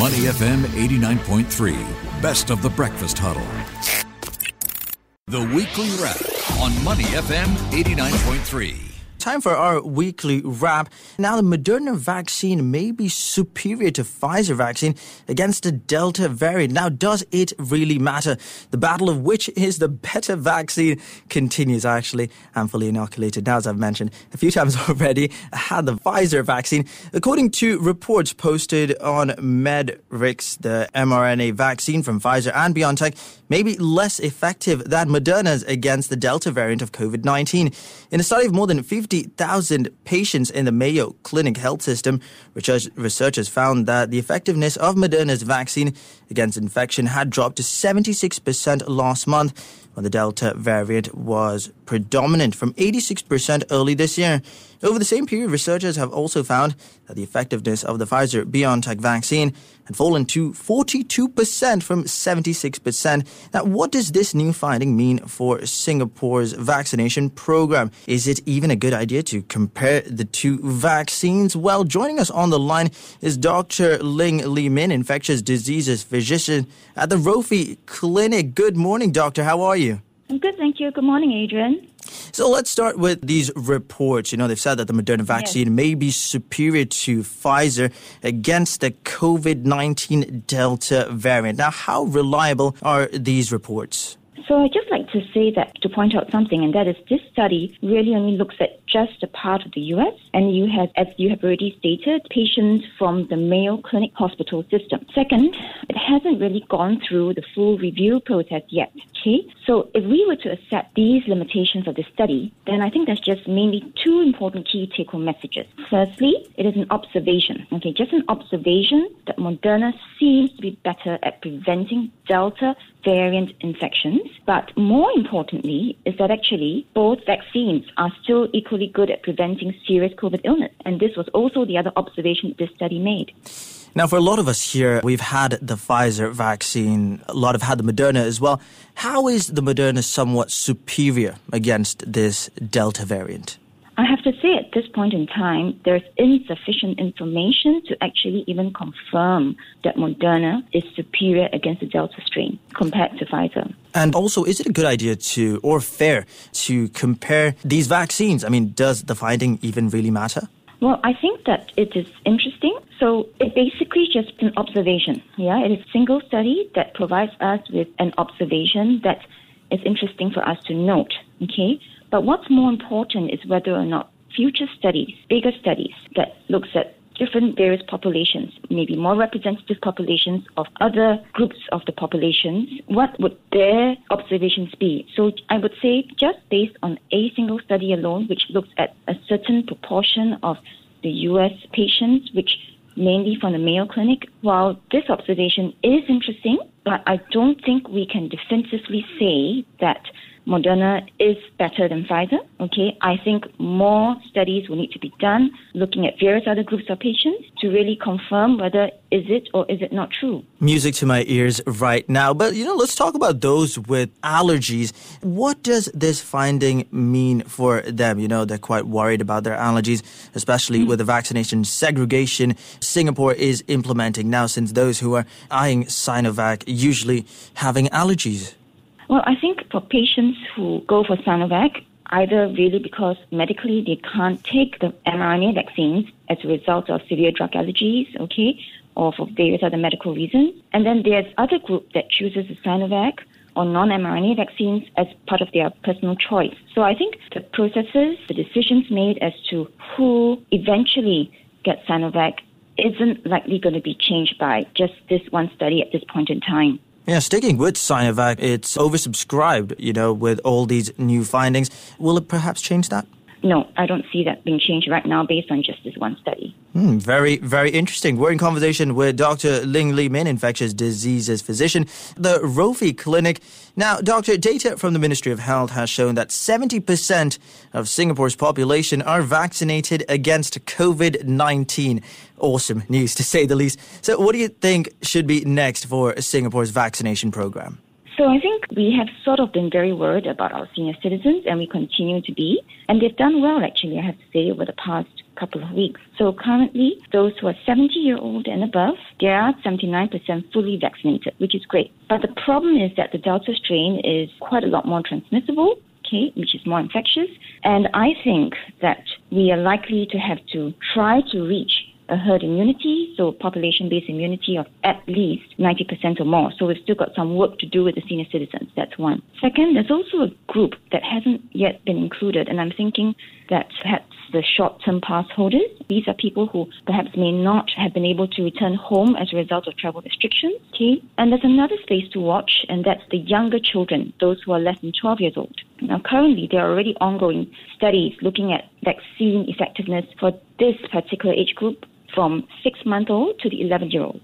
Money FM 89.3, best of the breakfast huddle. The weekly wrap on Money FM 89.3. Time for our weekly wrap. Now, the Moderna vaccine may be superior to Pfizer vaccine against the Delta variant. Now, does it really matter? The battle of which is the better vaccine continues. Actually, I'm fully inoculated now, as I've mentioned a few times already. I had the Pfizer vaccine. According to reports posted on Medrix, the mRNA vaccine from Pfizer and BioNTech may be less effective than Moderna's against the Delta variant of COVID-19. In a study of more than 50,000 patients in the Mayo Clinic health system, researchers found that the effectiveness of Moderna's vaccine against infection had dropped to 76% last month, when the Delta variant was predominant, from 86% early this year. Over the same period, researchers have also found that the effectiveness of the Pfizer-BioNTech vaccine had fallen to 42% from 76%. Now, what does this new finding mean for Singapore's vaccination program? Is it even a good idea to compare the two vaccines? Well, joining us on the line is Dr. Ling Lee Min, infectious diseases physician at the Rofi Clinic. Good morning, doctor. How are you? I'm good, thank you. Good morning, Adrian. So let's start with these reports. They've said that the Moderna vaccine may be superior to Pfizer against the COVID-19 Delta variant. Now, how reliable are these reports? So I'd just like to say that, to point out something, and that is this study really only looks at just a part of the U.S., and you have, as you have already stated, patients from the Mayo Clinic hospital system. Second, it hasn't really gone through the full review process yet. Okay, so if we were to accept these limitations of the study, then I think there's just mainly two important key take-home messages. Firstly, it is an observation, just an observation that Moderna seems to be better at preventing Delta variant infections. But more importantly is that actually both vaccines are still equally good at preventing serious COVID illness. And this was also the other observation this study made. Now, for a lot of us here, we've had the Pfizer vaccine. A lot have had the Moderna as well. How is the Moderna somewhat superior against this Delta variant? I have to say at this point in time, there's insufficient information to actually even confirm that Moderna is superior against the Delta strain compared to Pfizer. And also, is it a good idea or fair to compare these vaccines? I mean, does the finding even really matter? Well, I think that it is interesting. So it basically just an observation. It is a single study that provides us with an observation that is interesting for us to note. But what's more important is whether or not future studies, bigger studies that looks at different various populations, maybe more representative populations of other groups of the populations, what would their observations be? So I would say just based on a single study alone, which looks at a certain proportion of the U.S. patients, which mainly from the Mayo Clinic, while this observation is interesting, but I don't think we can definitively say that Moderna is better than Pfizer. I think more studies will need to be done looking at various other groups of patients to really confirm whether is it or is it not true. Music to my ears right now. But, let's talk about those with allergies. What does this finding mean for them? They're quite worried about their allergies, especially with the vaccination segregation Singapore is implementing now, since those who are eyeing Sinovac usually having allergies. Well, I think for patients who go for Sinovac, either really because medically they can't take the mRNA vaccines as a result of severe drug allergies, or for various other medical reasons. And then there's other group that chooses the Sinovac or non-mRNA vaccines as part of their personal choice. So I think the processes, the decisions made as to who eventually gets Sinovac isn't likely going to be changed by just this one study at this point in time. Yeah, sticking with Sinovac, it's oversubscribed, with all these new findings. Will it perhaps change that? No, I don't see that being changed right now based on just this one study. Very, very interesting. We're in conversation with Dr. Ling Lee Min, infectious diseases physician, the Rofi Clinic. Now, doctor, data from the Ministry of Health has shown that 70% of Singapore's population are vaccinated against COVID-19. Awesome news, to say the least. So what do you think should be next for Singapore's vaccination program? So I think we have sort of been very worried about our senior citizens, and we continue to be. And they've done well, actually, I have to say, over the past couple of weeks. So currently, those who are 70-year-old and above, they are 79% fully vaccinated, which is great. But the problem is that the Delta strain is quite a lot more transmissible, which is more infectious. And I think that we are likely to have to try to reach a herd immunity, so population-based immunity of at least 90% or more. So we've still got some work to do with the senior citizens. That's one. Second, there's also a group that hasn't yet been included, and I'm thinking that perhaps the short-term pass holders, these are people who perhaps may not have been able to return home as a result of travel restrictions. And there's another space to watch, and that's the younger children, those who are less than 12 years old. Now, currently, there are already ongoing studies looking at vaccine effectiveness for this particular age group, from 6-month-old to the 11-year-olds,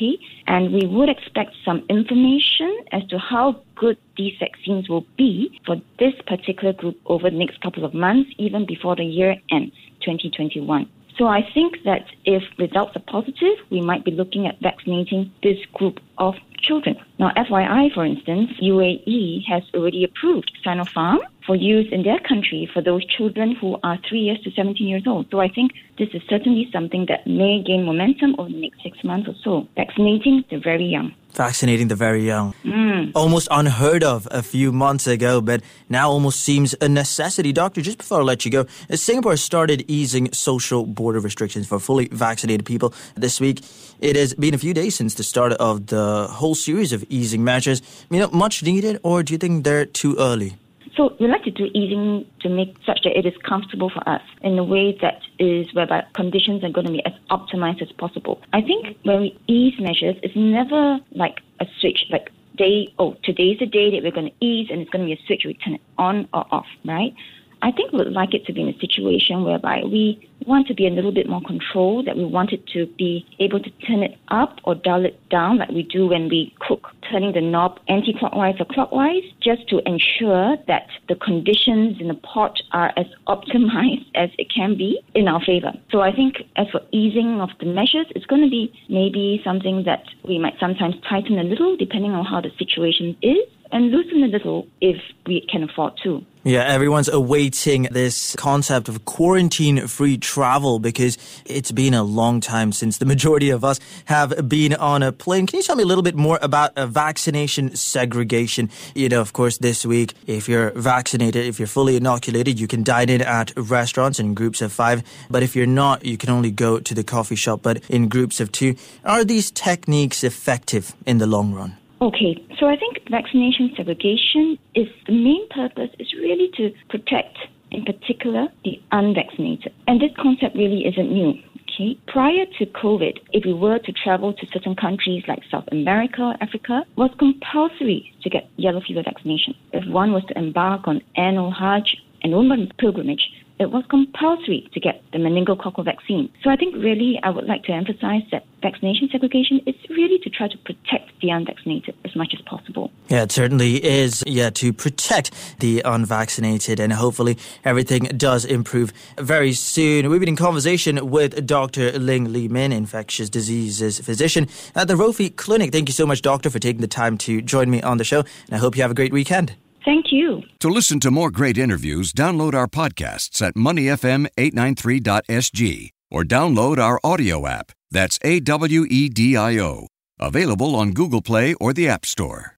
And we would expect some information as to how good these vaccines will be for this particular group over the next couple of months, even before the year ends, 2021. So I think that if results are positive, we might be looking at vaccinating this group of children. Now, FYI, for instance, UAE has already approved Sinopharm for use in their country for those children who are 3 years to 17 years old. So I think this is certainly something that may gain momentum over the next 6 months or so, vaccinating the very young. Vaccinating the very young. Almost unheard of a few months ago, but now almost seems a necessity. Doctor, just before I let you go, Singapore started easing social border restrictions for fully vaccinated people this week. It has been a few days since the start of the whole series of easing measures. Much needed, or do you think they're too early? So we like to do easing to make such that it is comfortable for us in a way that is whereby conditions are going to be as optimized as possible. I think when we ease measures, it's never like a switch, like today's the day that we're going to ease and it's going to be a switch, we turn it on or off, right? I think we would like it to be in a situation whereby we want to be a little bit more controlled, that we want it to be able to turn it up or dial it down like we do when we cook, turning the knob anti-clockwise or clockwise, just to ensure that the conditions in the pot are as optimized as it can be in our favor. So I think as for easing of the measures, it's going to be maybe something that we might sometimes tighten a little depending on how the situation is, and loosen a little if we can afford to. Yeah, everyone's awaiting this concept of quarantine-free travel because it's been a long time since the majority of us have been on a plane. Can you tell me a little bit more about vaccination segregation? Of course, this week, if you're vaccinated, if you're fully inoculated, you can dine in at restaurants in groups of 5. But if you're not, you can only go to the coffee shop, but in groups of 2. Are these techniques effective in the long run? Okay, so I think vaccination segregation the main purpose is really to protect, in particular, the unvaccinated. And this concept really isn't new. Prior to COVID, if we were to travel to certain countries like South America, Africa, it was compulsory to get yellow fever vaccination. If one was to embark on annual Hajj and Umrah pilgrimage, it was compulsory to get the meningococcal vaccine. So I think really I would like to emphasize that vaccination segregation is really to try to protect the unvaccinated as much as possible. Yeah, it certainly is, to protect the unvaccinated, and hopefully everything does improve very soon. We've been in conversation with Dr. Ling Lee Min, infectious diseases physician at the Rofi Clinic. Thank you so much, Doctor, for taking the time to join me on the show, and I hope you have a great weekend. Thank you. To listen to more great interviews, download our podcasts at moneyfm893.sg or download our audio app. That's AWEDIO. Available on Google Play or the App Store.